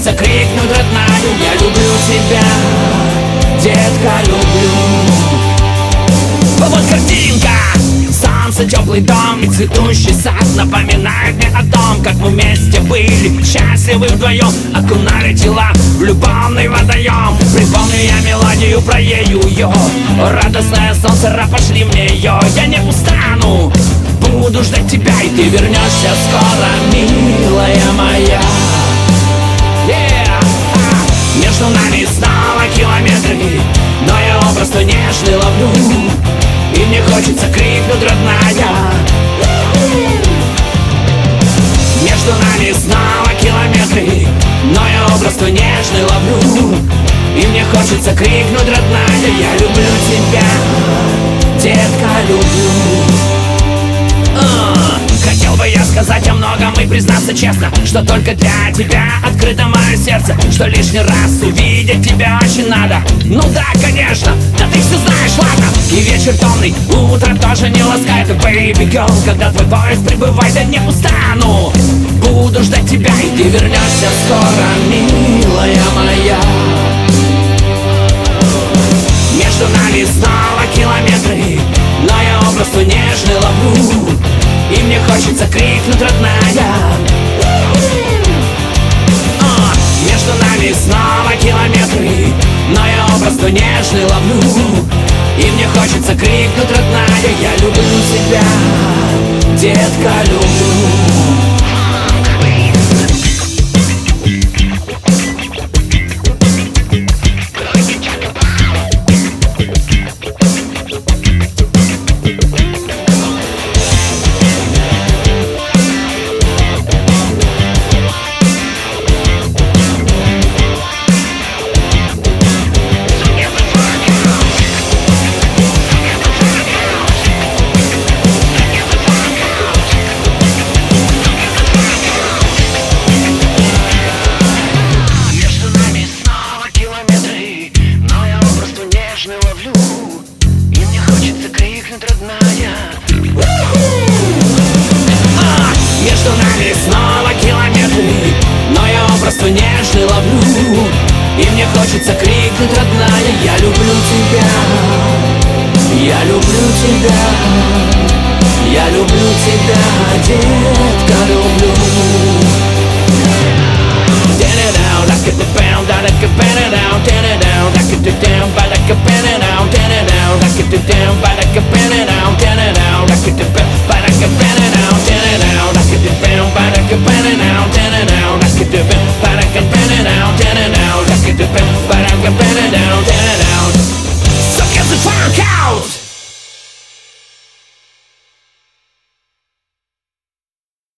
хочется крикнуть, родная, я люблю тебя, детка, люблю. Вот картинка, солнце, теплый дом и цветущий сад напоминает мне о том, как мы вместе были счастливы вдвоем, окунали тела в любовный водоем. Припомню я мелодию про ее, радостное солнце, пошли мне ее. Я не устану, буду ждать тебя, и ты вернешься скоро, милая моя. Между нами снова километры, но я образ твой нежный ловлю, и мне хочется крикнуть, родная. Между нами снова километры, но я образ твой нежный ловлю, и мне хочется крикнуть, родная, я люблю тебя, детка, люблю. Хотел бы я сказать о многом и признаться честно, что только для тебя открыто мое сердце, что лишний раз увидеть тебя очень надо. Ну да, конечно, да ты все знаешь, ладно. И вечер темный, утро тоже не ласкает, baby girl, когда твой поезд прибывает, я не устану, буду ждать тебя, и ты вернешься скоро, милая моя. Между нами снова километры, но я образ твой нежный ловлю, и мне хочется крикнуть, родная. Между нами снова километры, но я образ твой нежный ловлю, и мне хочется крикнуть, родная, я люблю тебя, детка, люблю. Между нами снова километры, но я образ твой нежный ловлю, и мне хочется крикнуть, родная, я люблю тебя, я люблю тебя, я люблю тебя, детка.